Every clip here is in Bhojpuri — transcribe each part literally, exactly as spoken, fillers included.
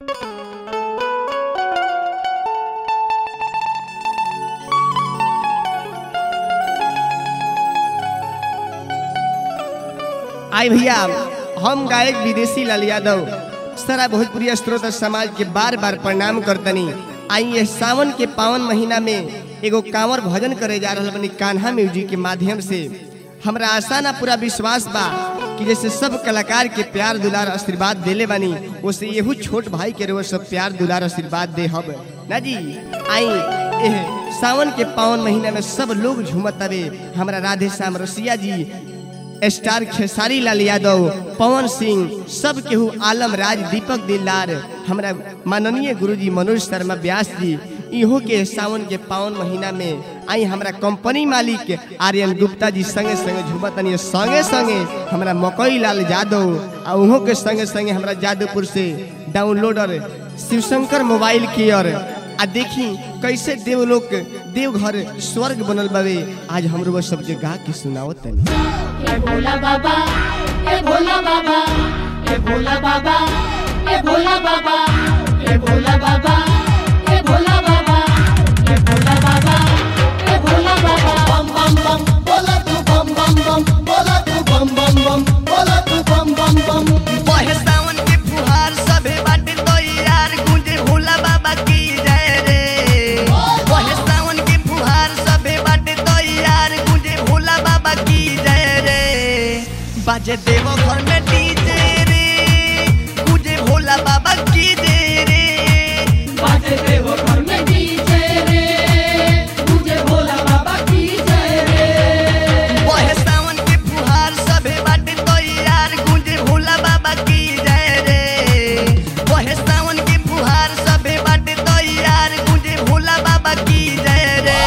आई भैया हम गायक विदेशी लाल यादव सारा भोजपुरी श्रोता समाज के बार बार प्रणाम करतनी। आई ये सावन के पावन महीना में एगो कांवर भजन करे जा रहा बनी कान्हा म्यूजिक के माध्यम से। हमरा आशा ना पूरा विश्वास बा कि जैसे सब कलाकार के प्यार दुलार आशीर्वाद देले बनी वैसे यहू छोट भाई के रो सब प्यार दुलार आशीर्वाद दे हब ना जी। आई एह सावन के पावन महीना में सब लोग झूमत हवे। हमरा राधे श्याम रसिया जी, स्टार खेसारी लाल यादव, पवन सिंह, सब केहू आलम राज, दीपक दिलदार, हमरा माननीय गुरुजी मनोज शर्मा व्यास जी, इहो के सावन के पावन महीना में आई हमरा कंपनी मालिक आर्यन गुप्ता जी संगे संगे झुमतनी। संगे संगे हमरा मकई लाल यादव आ उहो के संगे संगे हमरा जादवपुर से डाउनलोडर शिवशंकर मोबाइल केयर आ देखी कैसे देवलोक देवघर स्वर्ग बनल बावे। आज हमरो वो सब के गा के सुनावत तनी। ए भोला बाबा, ए भोला बाबा, ए भोला बाबा, ए भोला बाबा, ए भोला बाबा, ए भोला बाबा, ए भोला बाबा, ए भोला बाबा। बम बम बम बोला तू बम बम बम, बोला तू बम बम बम, बोला तू बम बम बम। बहे सावन के फुहार सभे बाटे तो यार गूंजे भोला बाबा की जय रे। बहे सावन के फुहार सभे बाटे तो यार गूंजे भोला बाबा की जय रे। बाजे देवो घर में डीजे रे, गूंजे भोला बाबा की जय रे। बाजे देवो घर में डीजे रे, गूंजे भोला बाबा की जय रे। बहे सावन के फुहार सभे बाटे तो यार गूंजे भोला बाबा की जय रे। बहे सावन के फुहार सभे बाटे तो यार गूंजे भोला बाबा की जय रे।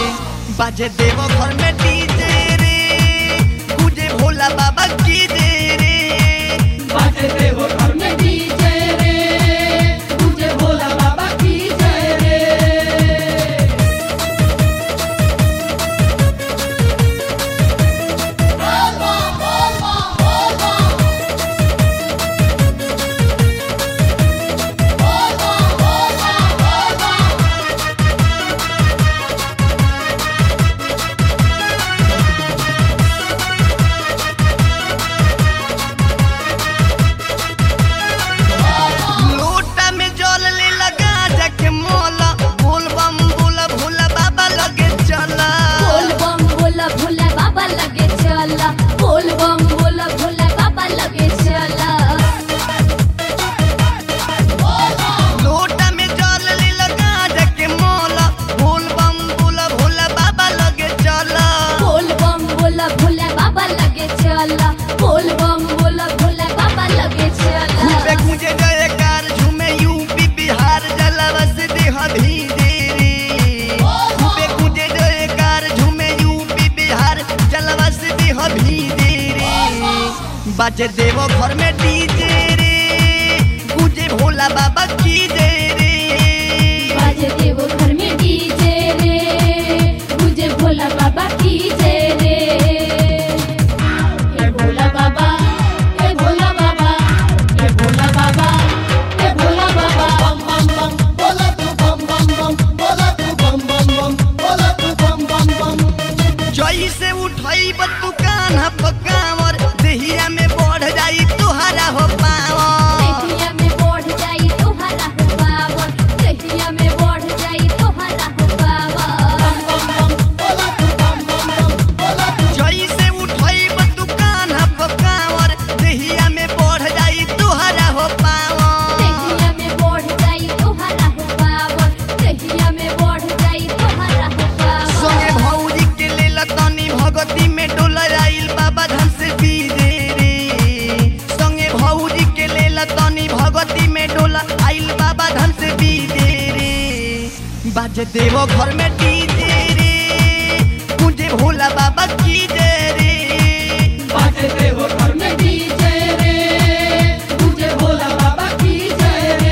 बाजे देवो घर में डीजे रे, गूंजे भोला बाबा की जय रे। बाजे देवो घर में डीजे रे, गूंजे भोला बाबा की जय रे। लोटा में जल ले लगा जाके मोला, बोल बम बोला भोला बाबा लगे चला। बोल बम बोला भोला बाबा लगे चला, बोल बम बोला भोला बाबा लगे चला। लोटा में जल ले लगा जाके मोला, बोल बम बोला भोला बाबा लगे चला। बोल बम बोला भोला बाबा लगे चला, बोल बम बोला भोला बाबा लगे चला। खूबे गूंजे जयकार झूमे यूपी बिहार जलवा से देह भीजे रे। खूबे गूंजे जयकार झूमे यूपी बिहार जलवा से देह भीजे रे। बाजे देवो घर में डीजे रे, गूंजे भोला बाबा की जय रे। बाजे देवो घर में डीजे रे, गूंजे भोला बाबा की जय रे। ए भोला बाबा, ए भोला बाबा, ए भोला बाबा, ए भोला बाबा। बम बम बम बोला तू बम बम बम, बोला तू बम बम बम, बोला तू बम बम बम। जई से उठाई बतू कान्हा पकावर, देहिया में बढ़ जाई तुहारा हो पावर। देहिया में बढ़ जाई तोहरा हो पावर, देहिया में बढ़ जाई तोहरा हो पावर। बम बम बम बोला तू बम बम बम, बोला तू। जई से उठाई बतू कान्हा पकावर, देहिया में बढ़ जाई तुहारा हो पावर। देहिया में बढ़ जाई तोहरा हो पावर, देहिया में बढ़ जाई तोहरा हो पावर। संगे भौजी के लेल तनी भगती में डोला आइल बाबा धाम से बीजे रे। संगे भौजी के लेल तनी भगती में डोला आइल बाबा धाम से बीजे रे। बाजे देवो घर में डीजे रे, गूंजे भोला बाबा की जय रे। बाजे देवो घर में डीजे रे, गूंजे भोला बाबा की जय रे।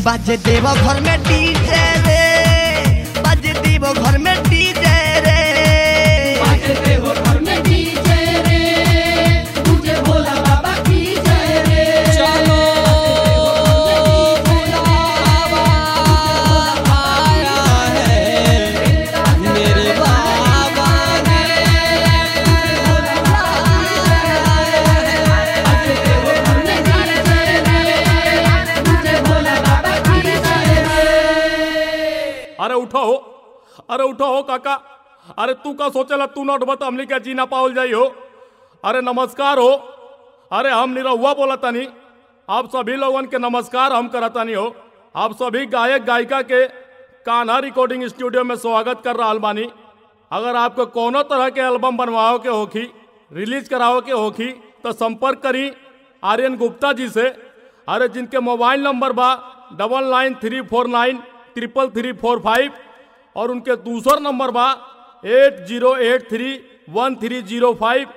बाजे देव घर में डीजे रे, बाजे देव घर में डीजे रे, बाजे देव घर में डीजे रे, मुझे भोला बाबा की जय रे। चलो आया है मेरे बाबा ने। बाजे देव घर में डीजे रे, मुझे भोला बाबा की जय रे। अरे उठो हो, अरे उठो हो काका। अरे तू का सोचला तू नोट बता हमने क्या जीना पाओल जाई हो। अरे नमस्कार हो। अरे हम निरहुआ बोला तानी, आप सभी लोगन के नमस्कार हम करतानी हो। आप सभी गायक गायिका के कान्हा रिकॉर्डिंग स्टूडियो में स्वागत कर रहा बानी। अगर आपको कोनो तरह के एल्बम बनवाओ के होखी, रिलीज कराओ के होखी तो संपर्क करी आर्यन गुप्ता जी से। अरे जिनके मोबाइल नंबर बा double nine three four nine triple three four five और उनके दूसरा नंबर बा eight zero eight three one three zero five